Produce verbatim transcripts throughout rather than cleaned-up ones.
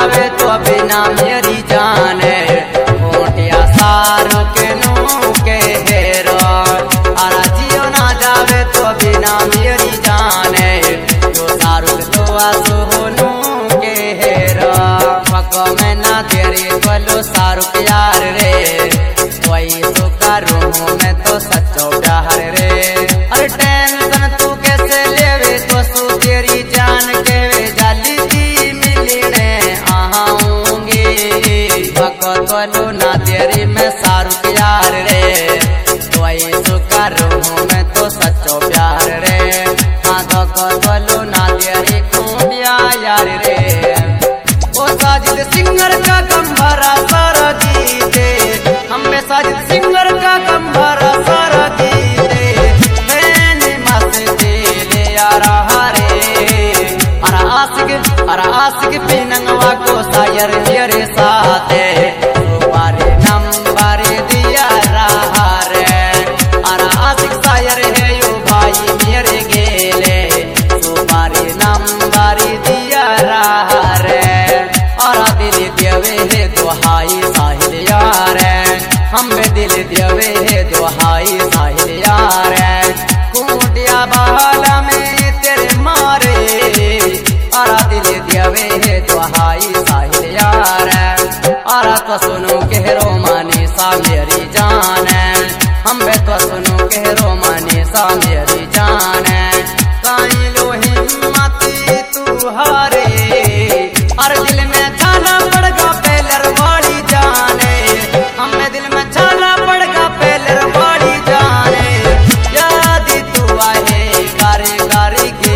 जावे तो बिना मेरी जाने कोटिया सारो के नो के हेरो अरा जियो ना जावे तो बिना मेरी जाने जो सारो तो सोनू के हेरो पको में ना तेरे बोलो सारो प्यार रे वही तो करूँ मैं तो सच्चो प्यार रे। अरे टेंशन तू कैसे लेवे तो सू तेरी जान के जाली दी मिलने आऊंगी पको तो ना तेरी मैं सारू प्यार रे वही तो करूँ मैं तो सच्चो प्यार रे। हाँ तो तो ना तेरी खूबिया यार रे ओ साजिद सिंगर का कम भरा सारा गीते हमें साजिद सिंगर का कम भरा सारा गीते मैंने मस्ती ले आ रहा रे अरा आशिक अरा आशिक पिनंगवा को सायर मेरे साथे तुम्हारे नंबर दिया रहा रे अरा आशिक सायर है यो भाई मेरे गेले तुम्हारे नंबर दिया रहा रे अरा दिल देवे है दुहाई साहिल यार हमें दिल देवे है दुहाई साहिल यार कुटिया बाला में तेरे मारे अरा दिल देवे है दुहाई साहिल यार अरा तो सुनो कहरो मानी सा मेरी जान हमें तो सुनो कहरो मानी सा मेरी जान काई लो हिम्मती तू हारे और दिल में छाना पड़गा पेलर वाली जाने हमें दिल में छाना पड़गा पेलर वाली जाने याद तू आए गारे गारे के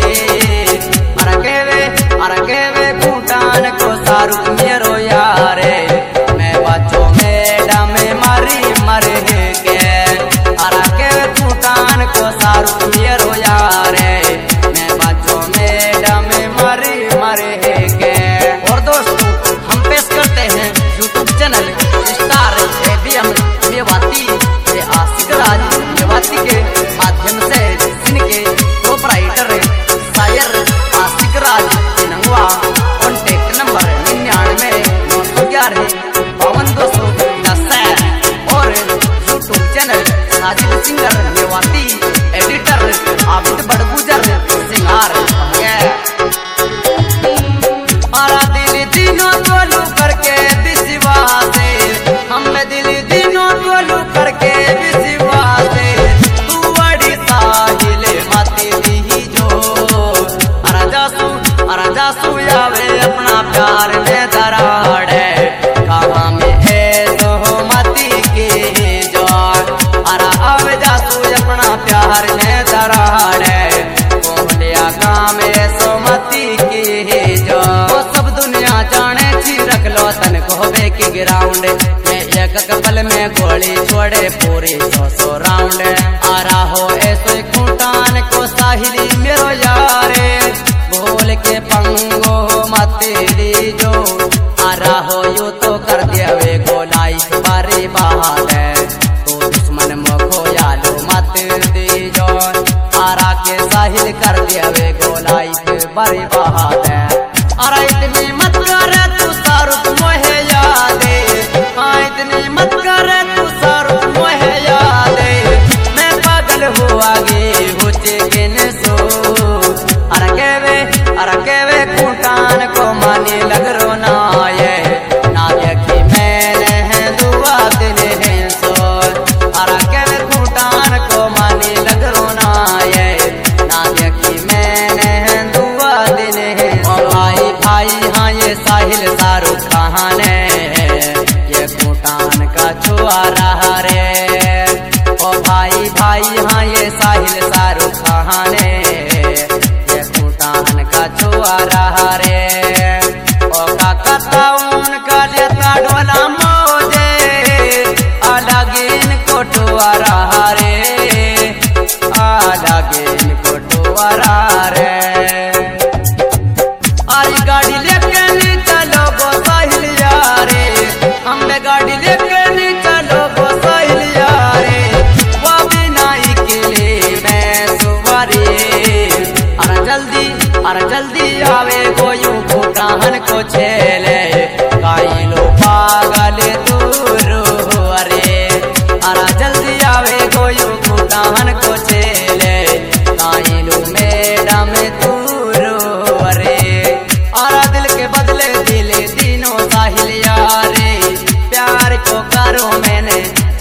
अरे केवे अरे केवे भूटान को सारू मेरो यारे मैं बच्चों मैडम मरी मरे के अरे केवे भूटान को सारू मेरो यारे मैं बच्चों मैडम मरी मरे के। और दोस्तों हम पेश करते हैं YouTube channel star ABM Mewati से आशिक राज मेवाती के माध्यम से जिनके प्रोपराइटर शायर आशिक राज नंगवा कॉन्टेक्ट नंबर निन्यानवे नौ सौ ग्यारह बावन दो सौ दस और YouTube channel Sajid singer Mewati editor Abid Badgujar सिंगार अरा दिल दिनों तोलू करके विश्वासे हमें दिल दिनों तोलू करके विश्वासे तू बड़ी साहिल माती दी जो अरा जासू अरा जासू आवे अपना प्यार में दराड़े कहाँ में है तो मती के जो अरा आवे जासू अपना प्यार में दराड़े कोहलिया काम सोमती के जो सब दुनिया जाने छी रख लो तन को के ग्राउंड में एक कपल में गोली छोड़े पूरी सौ सौ राउंड आ रहा हो ऐसे खूंटान को साहिली मेरो यारे बोल के पंगो मत दी जो आ रहा हो यू तो कर देवे गोलाई बारी बहाल तो दुश्मन मोखो यालो मत दी जो आरा के साहिल कर देवे गोलाई बारी बहाल अरे इतनी मत करे तू सारू मोहे यादे हाँ इतनी मत करे तू सारू मोहे यादे मैं पागल हो आगे हो चेकिन सो अरे केवे अरे केवे खूंटान को मानी लग रो ना ये ना देखी मैंने है दुआ दिल है सो अरे केवे खूंटान को मानी लग रो ना ये ना देखी मैंने है दुआ दिल है भाई भाई हाँ ये साहिल सारू कहाने ये भूटान का छुआ रहा रे ओ भाई भाई हाँ ये साहिल सारू कहाने ये भूटान का छुआ रहा रे ओ काका ताउन का लेता डोला मोजे अलग इन को टुआ रहा रे अलग इन को टुआ रहा रे आई गाड़ी लेके नहीं चलो गो साहिल यारे हमें गाड़ी लेके नहीं चलो गो साहिल यारे वो भी नाई के लिए मैं सुवारे अरे जल्दी अरे जल्दी आवे को यूं भूटान को छेले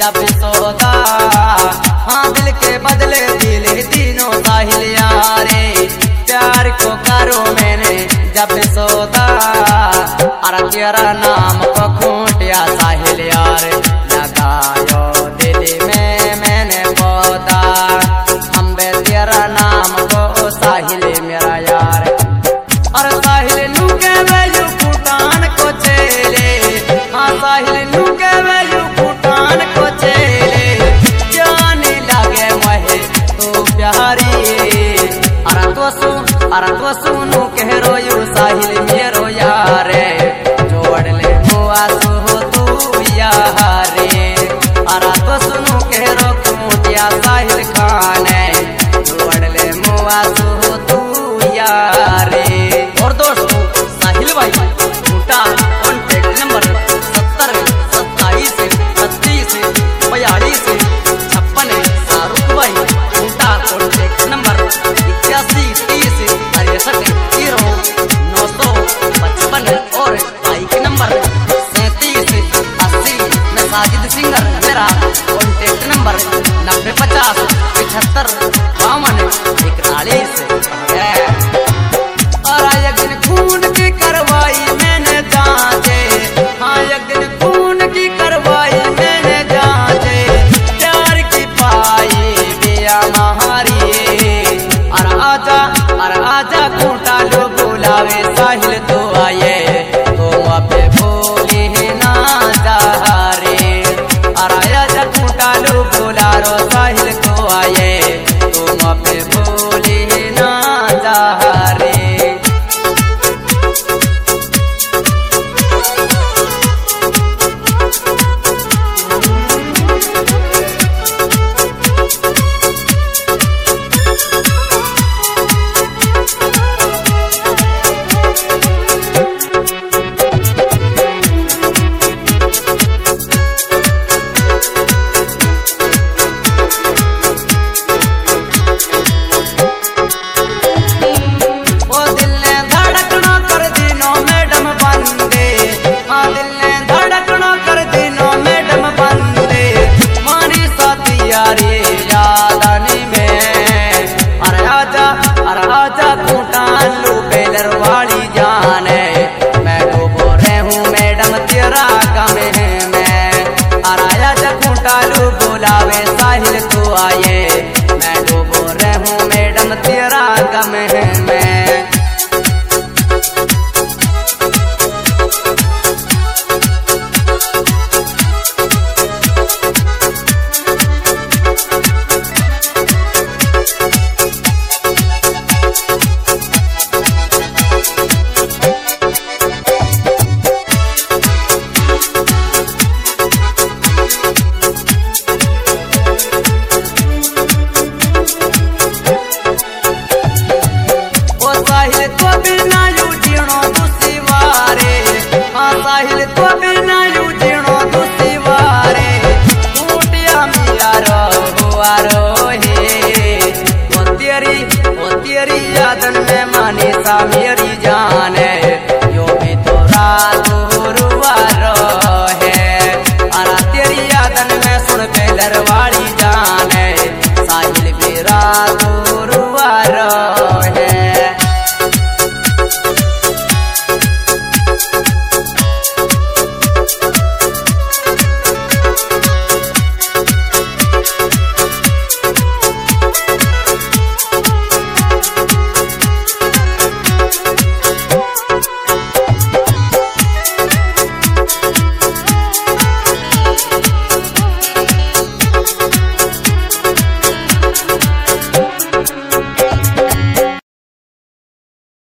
जब सौदा, हाँ दिल के बदले दिल तीनों साहिल यारे, प्यार को करो मैंने जब सौदा, अरे तेरा नाम को खूंटिया साहिल यार लगायो दिल में मैंने पौधा, हम बे तेरा नाम को साहिल मेरा यार। और साहिल नू के वैयू भूटान को चेले, हाँ साहिल नू के वैयू भूटान को चेले, जाने लगे महे तो प्यारी, अरे तो सु अरे तो सुनू कह रोयू साहिल मेरो यारे, जोड़ ले मुआ सो तू यारे, अरे तो सुनू कह रो खूंटिया साहिल खाने, जोड़ ले मुआ सो तू यारे। और दोस्तों साहिल भाई झूठा कॉन्टेक्ट नंबर सत्तर सत्ताईस छत्तीस बयालीस छप्पन, शाहरुख भाई झूठा कॉन्टेक्ट नंबर इक्यासी तीस अड़सठ जीरो नौ सौ पचपन, और बाइक नंबर सैंतीस अस्सी में साजिद सिंगर मेरा कॉन्टेक्ट नंबर नब्बे पचास पिछहत्तर बावन इकतालीस। और एक दिन खून की करवाई मैंने जांचे, हाँ एक दिन खून की करवाई मैंने जांचे, प्यार की पाई बिया महारी, और आजा और आजा खूंटा लो बुलावे साहिल तो आए, तो अपे भूली ना जा रे, और आजा खूंटा लो बुला रो साहिल तो आए, तुम अपे भूली ना जा रे। बुलावे साहिल तो आए, मैं डूबो रहूं मैडम तेरा गम है मैं। साहिल तो बिना यू जीणो दुसिवारे, खूंटिया मिया रो रो हे, ओ तेरी ओ तेरी यादन में मानी सा मेरी जान,